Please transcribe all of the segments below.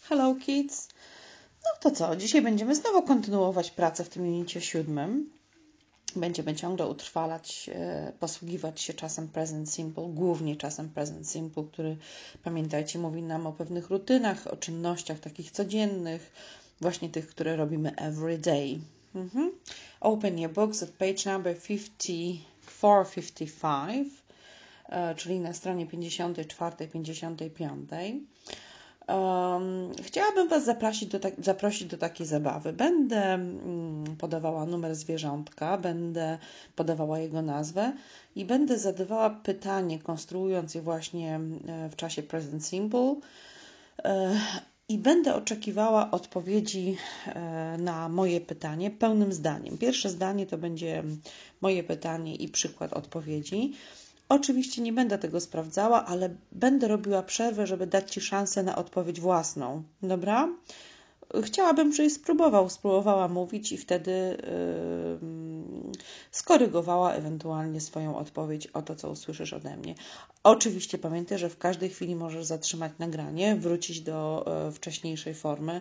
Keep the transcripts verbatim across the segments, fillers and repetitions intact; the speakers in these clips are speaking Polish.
Hello kids! No to co, dzisiaj będziemy znowu kontynuować pracę w tym unicie siódmym. Będziemy ciągle utrwalać, e, posługiwać się czasem present simple, głównie czasem present simple, który, pamiętajcie, mówi nam o pewnych rutynach, o czynnościach takich codziennych, właśnie tych, które robimy every day. Mhm. Open your books at page number fifty-four fifty-five, e, czyli na stronie pięćdziesiątej czwartej pięćdziesiątej piątej. Um, chciałabym Was zaprosić do, ta- zaprosić do takiej zabawy. Będę mm, podawała numer zwierzątka, będę podawała jego nazwę i będę zadawała pytanie, konstruując je właśnie e, w czasie present simple e, i będę oczekiwała odpowiedzi e, na moje pytanie pełnym zdaniem. Pierwsze zdanie to będzie moje pytanie i przykład odpowiedzi. Oczywiście nie będę tego sprawdzała, ale będę robiła przerwę, żeby dać Ci szansę na odpowiedź własną. Dobra? Chciałabym, żebyś spróbował, spróbowała mówić i wtedy yy, skorygowała ewentualnie swoją odpowiedź o to, co usłyszysz ode mnie. Oczywiście pamiętaj, że w każdej chwili możesz zatrzymać nagranie, wrócić do yy, wcześniejszej formy,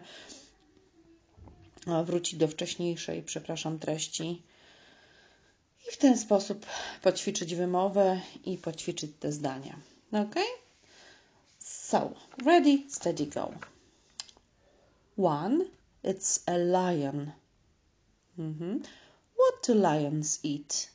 yy, wrócić do wcześniejszej, przepraszam, treści. I w ten sposób poćwiczyć wymowę i poćwiczyć te zdania. Ok? So, ready, steady, go. One, it's a lion. Mm-hmm. What do lions eat?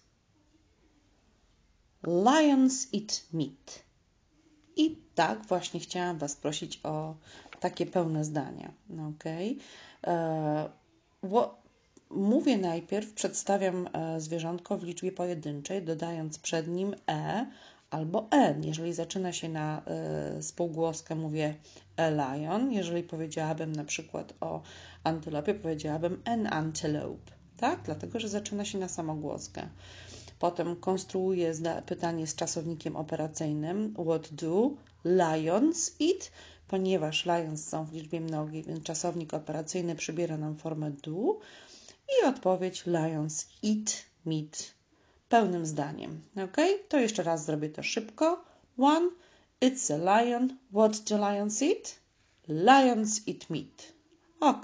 Lions eat meat. I tak właśnie chciałam Was prosić o takie pełne zdania. Ok? E, Mówię najpierw, przedstawiam zwierzątko w liczbie pojedynczej, dodając przed nim e albo en. Jeżeli zaczyna się na y, spółgłoskę, mówię a lion. Jeżeli powiedziałabym na przykład o antylopie, powiedziałabym an antelope. Tak? Dlatego, że zaczyna się na samogłoskę. Potem konstruuję pytanie z czasownikiem operacyjnym. What do lions eat? Ponieważ lions są w liczbie mnogiej, więc czasownik operacyjny przybiera nam formę do. I odpowiedź lions eat meat pełnym zdaniem. Ok? To jeszcze raz zrobię to szybko. One, it's a lion. What do lions eat? Lions eat meat. Ok.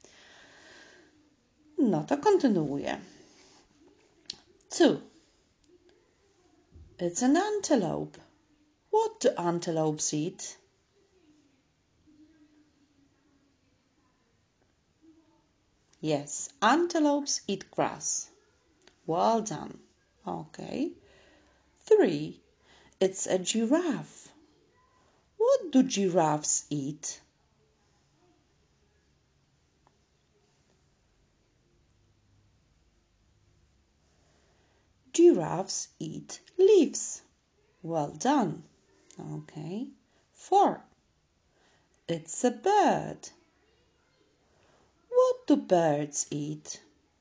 No to kontynuuję. Two, it's an antelope. What do antelopes eat? Yes, antelopes eat grass. Well done. Okay. Three, it's a giraffe. What do giraffes eat? Giraffes eat leaves. Well done. Okay. Four, it's a bird. What do birds eat?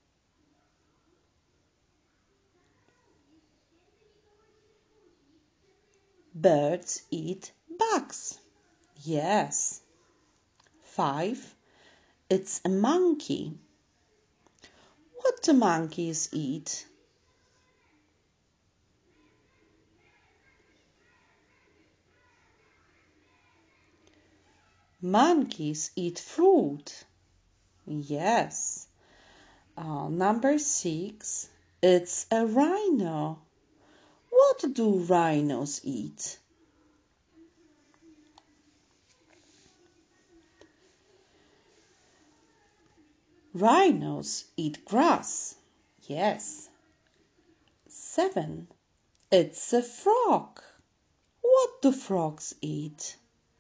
Birds eat bugs. Yes. Five, it's a monkey. What do monkeys eat? Monkeys eat fruit. Yes. Uh, number six, it's a rhino. What do rhinos eat? Rhinos eat grass. Yes. Seven, it's a frog. What do frogs eat?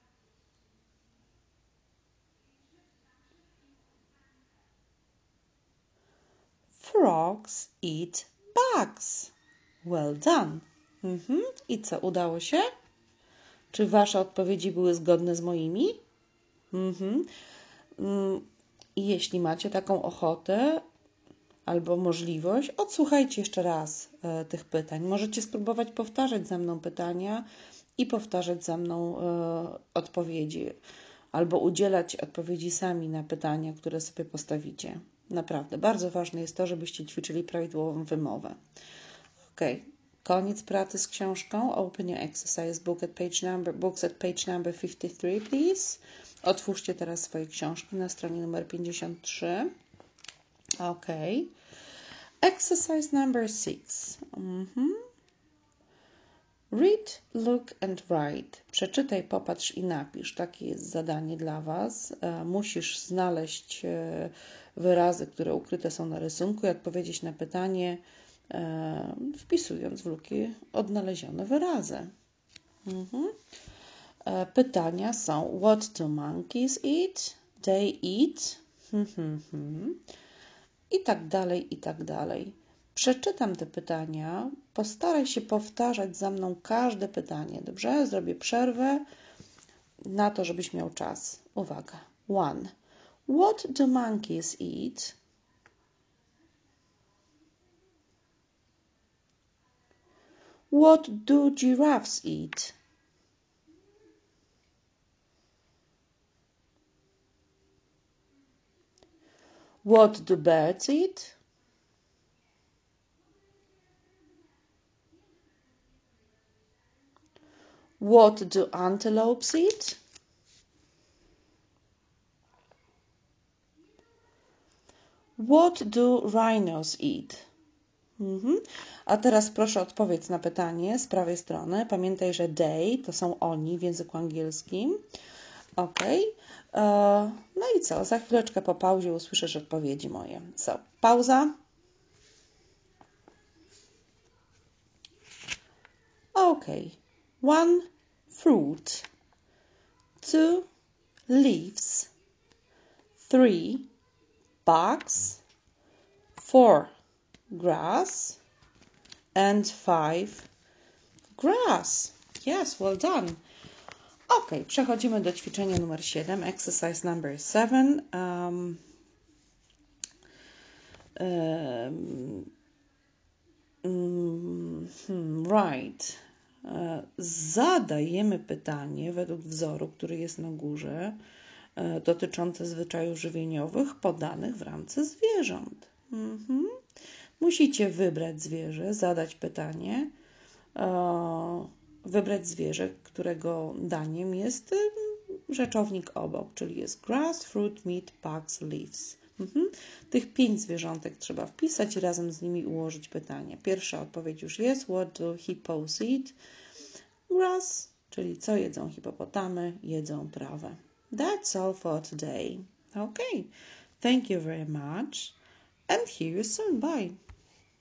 Frogs eat bugs. Well done. Mhm. I co, udało się? Czy Wasze odpowiedzi były zgodne z moimi? Mhm. I jeśli macie taką ochotę albo możliwość, odsłuchajcie jeszcze raz e, tych pytań. Możecie spróbować powtarzać za mną pytania i powtarzać za mną e, odpowiedzi, albo udzielać odpowiedzi sami na pytania, które sobie postawicie. Naprawdę, bardzo ważne jest to, żebyście ćwiczyli prawidłową wymowę. Ok, koniec pracy z książką. Open your exercise book at page number, books at page number fifty-three, please. Otwórzcie teraz swoje książki na stronie numer pięćdziesiąt trzy. Ok. Exercise number six. Mm-hmm. Read, look and write. Przeczytaj, popatrz i napisz. Takie jest zadanie dla Was. E, musisz znaleźć e, wyrazy, które ukryte są na rysunku i odpowiedzieć na pytanie, e, wpisując w luki odnalezione wyrazy. Mhm. E, pytania są: what do monkeys eat? They eat. Hmm, hmm, hmm. I tak dalej, i tak dalej. Przeczytam te pytania, postaraj się powtarzać za mną każde pytanie, dobrze? Zrobię przerwę na to, żebyś miał czas. Uwaga. One. What do monkeys eat? What do giraffes eat? What do birds eat? What do antelopes eat? What do rhinos eat? Mhm. A teraz proszę odpowiedz na pytanie z prawej strony. Pamiętaj, że they to są oni w języku angielskim. Ok. No i co? Za chwileczkę po pauzie usłyszysz odpowiedzi moje. So, pauza. Ok. One, fruit. Two, leaves. Three, bugs. Four, grass. And five, grass. Yes, well done. Ok, przechodzimy do ćwiczenia numer siedem, exercise number seven. Um, um, um, right. Zadajemy pytanie według wzoru, który jest na górze, dotyczące zwyczajów żywieniowych podanych w ramce zwierząt. Mhm. Musicie wybrać zwierzę, zadać pytanie, wybrać zwierzę, którego daniem jest rzeczownik obok, czyli jest grass, fruit, meat, bugs, leaves. Mhm. Tych pięć zwierzątek trzeba wpisać i razem z nimi ułożyć pytanie. Pierwsza odpowiedź już jest. What do hippos eat? Grass, czyli co jedzą hipopotamy? Jedzą trawę. That's all for today. Okay. Thank you very much and see you soon. Bye.